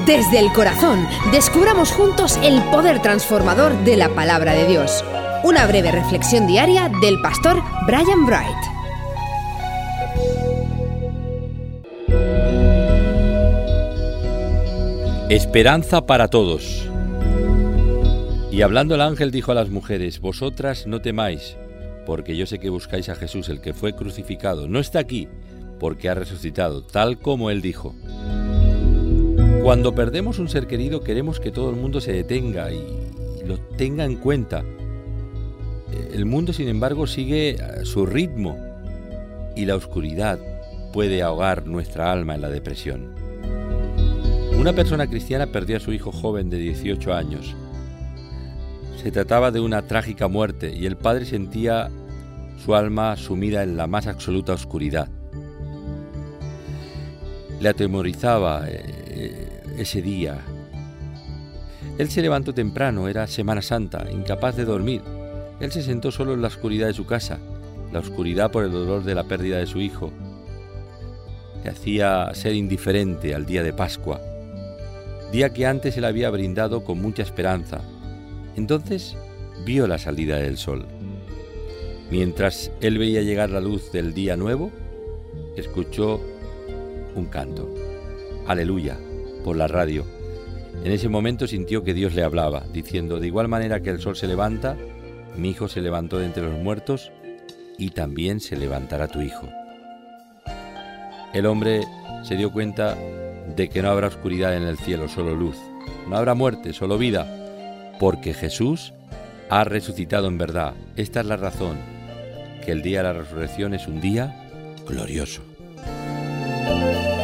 Desde el corazón, descubramos juntos el poder transformador de la palabra de Dios. Una breve reflexión diaria del pastor Brian Bright. Esperanza para todos. Y hablando el ángel dijo a las mujeres: vosotras no temáis, porque yo sé que buscáis a Jesús, el que fue crucificado. No está aquí, porque ha resucitado, tal como él dijo. Cuando perdemos un ser querido, queremos que todo el mundo se detenga y lo tenga en cuenta. El mundo, sin embargo, sigue su ritmo y la oscuridad puede ahogar nuestra alma en la depresión. Una persona cristiana perdió a su hijo joven de 18 años. Se trataba de una trágica muerte y el padre sentía su alma sumida en la más absoluta oscuridad. Le atemorizaba ese día. Él se levantó temprano, era Semana Santa, incapaz de dormir. Él se sentó solo en la oscuridad de su casa, la oscuridad por el dolor de la pérdida de su hijo. Le hacía ser indiferente al día de Pascua, día que antes él había brindado con mucha esperanza. Entonces vio la salida del sol. Mientras él veía llegar la luz del día nuevo, escuchó un canto, Aleluya, por la radio. En ese momento sintió que Dios le hablaba, diciendo: de igual manera que el sol se levanta, mi hijo se levantó de entre los muertos y también se levantará tu hijo. El hombre se dio cuenta de que no habrá oscuridad en el cielo, solo luz. No habrá muerte, solo vida, porque Jesús ha resucitado en verdad. Esta es la razón, que el día de la resurrección es un día glorioso.